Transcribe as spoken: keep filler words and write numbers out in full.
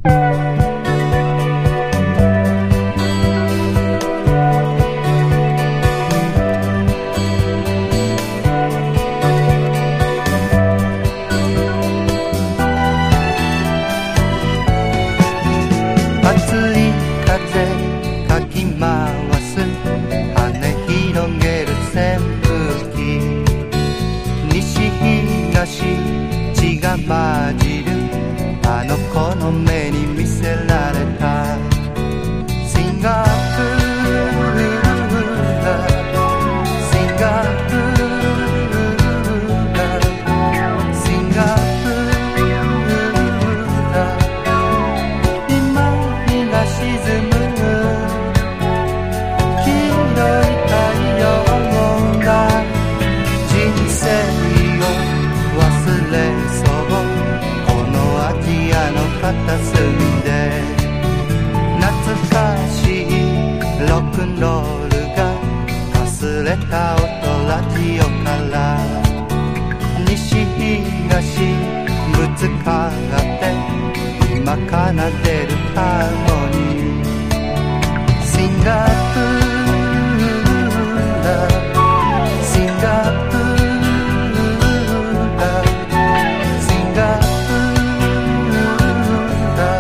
混じるあの子の目に見せられたシンガプールシンガプールシンガプール今日が沈む黄色い太陽が人生を忘れ片隅で懐かしいロックンロールがかすれた音ラジオから西東ぶつかって今奏でるハーモニーシンガプー